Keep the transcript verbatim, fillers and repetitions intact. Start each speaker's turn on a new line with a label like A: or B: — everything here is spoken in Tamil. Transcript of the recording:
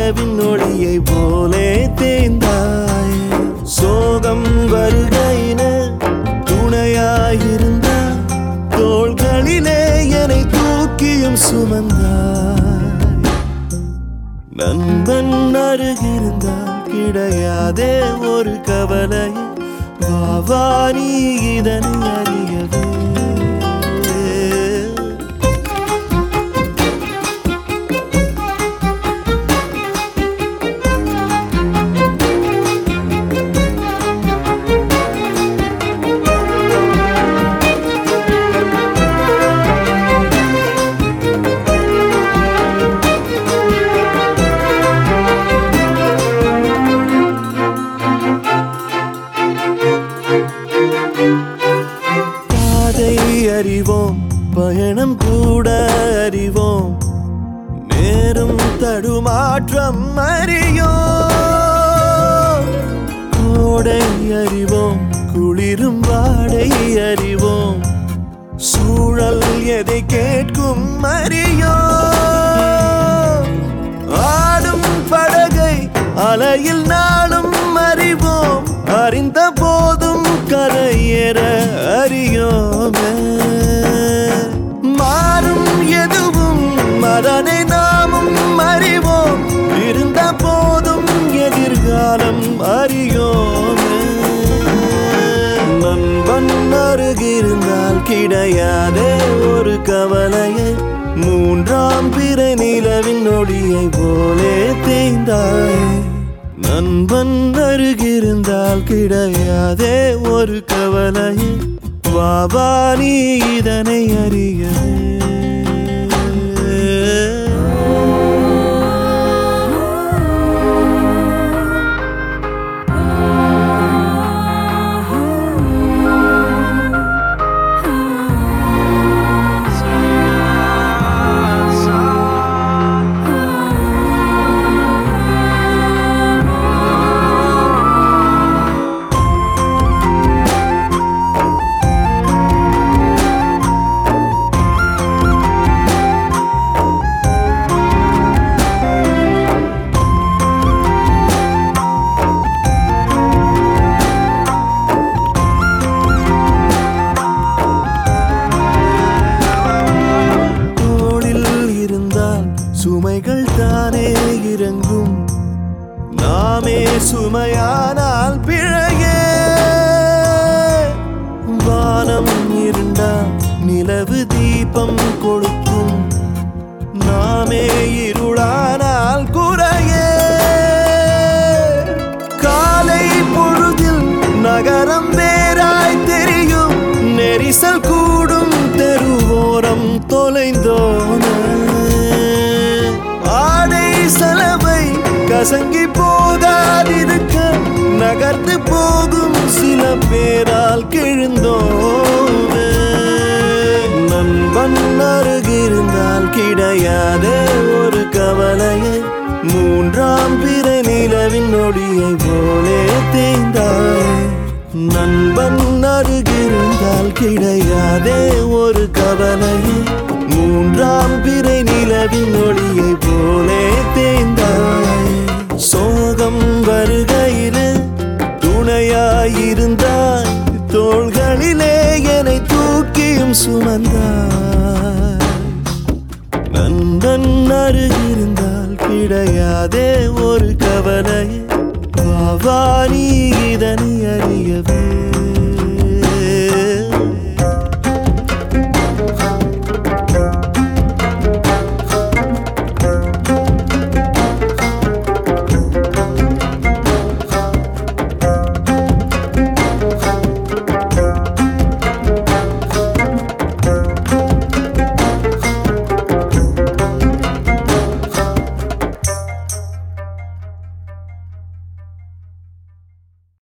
A: நிலவின் ஒளியை போலே தேய்ந்தாய். சோகம் வருகையின துணையாயிருந்தாய், தோள்களிலே என்னை தூக்கியும் சுமந்தாய். நண்பன் அருகிருந்தால் கிடையாதே ஒரு கவலை, வா நீ இதனை அறியவே. அறிவோம் பயணம் கூட அறிவோம், நேரும் தடுமாற்றம் அறியோம். கோடை அறிவோம் குளிரும் வாடை அறிவோம், சூழல் எதை கேட்கும் அறியோம். ஆடும் படகை அலையில் நாளும் அறிவோம், அறிந்த போதும் கரையேற அறியோமே. மாறும் எதுவும் மதனை நாமும் அறிவோம், இருந்த போதும் எதிர்காலம் அறியோமே. நண்பன் அருகிருந்தால் கிடையாதே ஒரு கவலையை, மூன்றாம் பிறை நிலவின் ஒளியை போலே தேய்ந்தாய். நண்பன் அருகிருந்தால் கிடையாதே ஒரு கவலை, வா நீ இதனை அறியவே. சுமைகள் தானே இறங்கும், நாமே சுமையானால் பிழையே. வானம் இருண்டால் நிலவு தீபம் கொடுக்கும், நாமே இருளானால் குறையே. காலை பொழுதில் நகரம் வேறாய் தெரியும், நெரிசல் கூடும் தெருவோரம் தொலைந்தோன. செலவை கசங்கி போகாதிருக்க நகர்ந்து போகும் சில பேரால் கிழிந்தோமே. நண்பன் அருகிருந்தால் கிடையாதே ஒரு கவலையை, மூன்றாம் பிறை நிலவின் ஒளியை போலே தேய்ந்தாய். நண்பன் அருகிருந்தால் கிடையாதே ஒரு கவலையை, மூன்றாம் பிறை நிலவின் ஒளியை போலே தேய்ந்தாய். சோகம் வருகையிலே துணையாயிருந்தாய், தோள்களிலே என்னை தூக்கியும் சுமந்தாய். நண்பன் அருகிருந்தால் கிடையாதே ஒரு கவலை, வா நீ